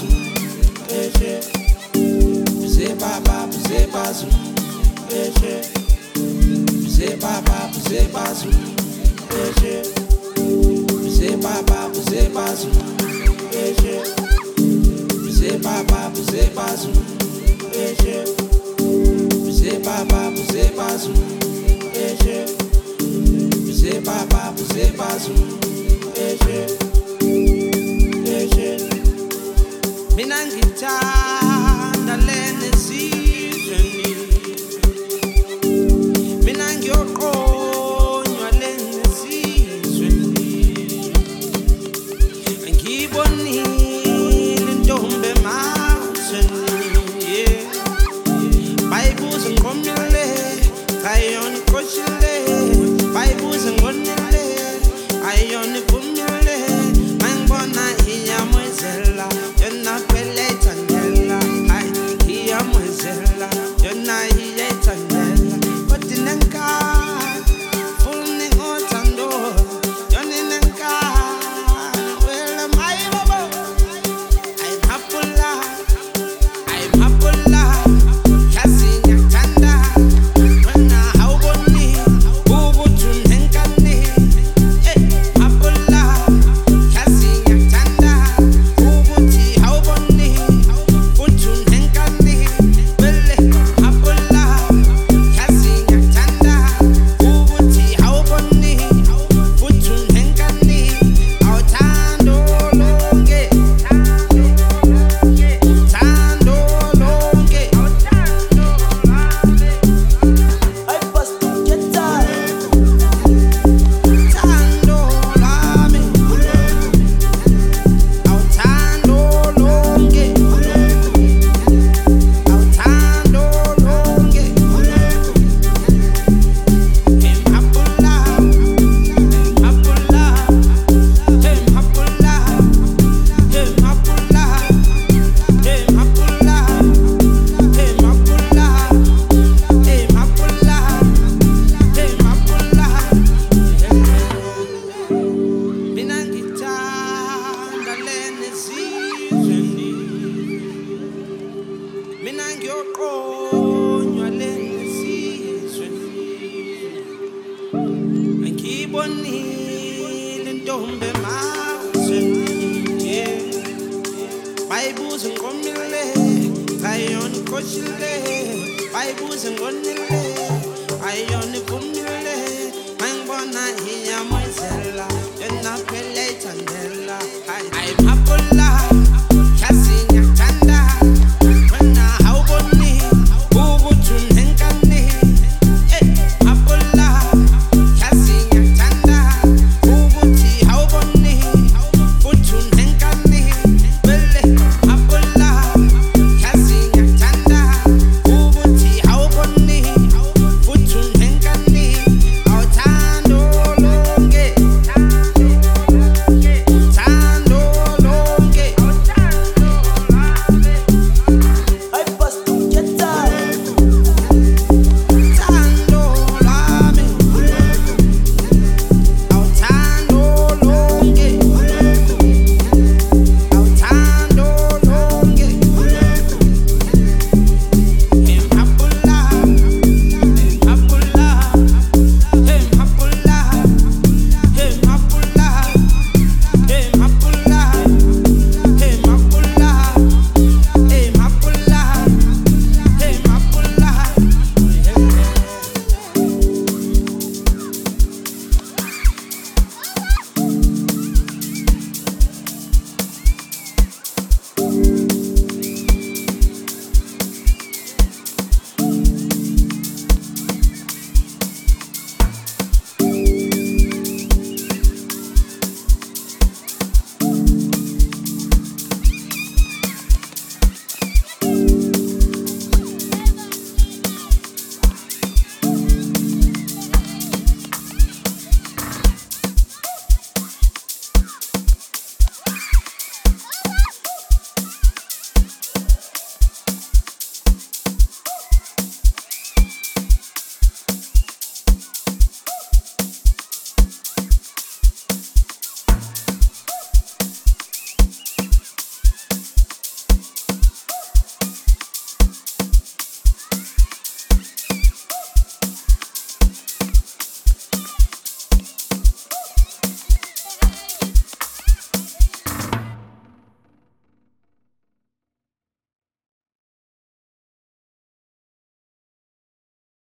bazu, Puse baba, puse bazu, Puse baba, puse bazu, Puse baba, puse bazu, Puse baba, puse bazu, Puse baba, puse bazu, Puse baba, puse bazu, Mina ngithanda lena sizweni, mina ngiyoqonywa lena sizweni, ngibonile intombi emazweni, bayibuza ngiqomile, ayona iqoshile, bayibuza ngonile, ayona ivumile, mangibona iyamwezela, yona phela ethandela, hayi iyamwezela, yona iyethandela, kodwa inenkani, funa ngothando, yona inenkani, wela mayi baba, ayimhaphula, ayimhaphula, yazi ngiyakuthanda, wena awuboni ukuthi unenkani, haphula, yazi ngiyakuthanda, ukuthi awuboni ukuthi unenkani, wele haphula, yazi ngiyakuthanda, ukuthi awuboni ukuthi unenkani, awuthando lonke, uthando lonke, I bust to get tired. uthando lwami, awuthando lonke, awuthando lonke, emhaphula, emhaphula, emhaphula, emhaphula, emhaphula, emhaphula, emhaphula, emhaphula. Mina ngithanda lena sizweni, mina ngiyoqonywa lena sizweni, ngibonile intombi emazweni, bayibuza ngiqomile, ayona iqoshile, bayibuza ngonile, ayona ivumile.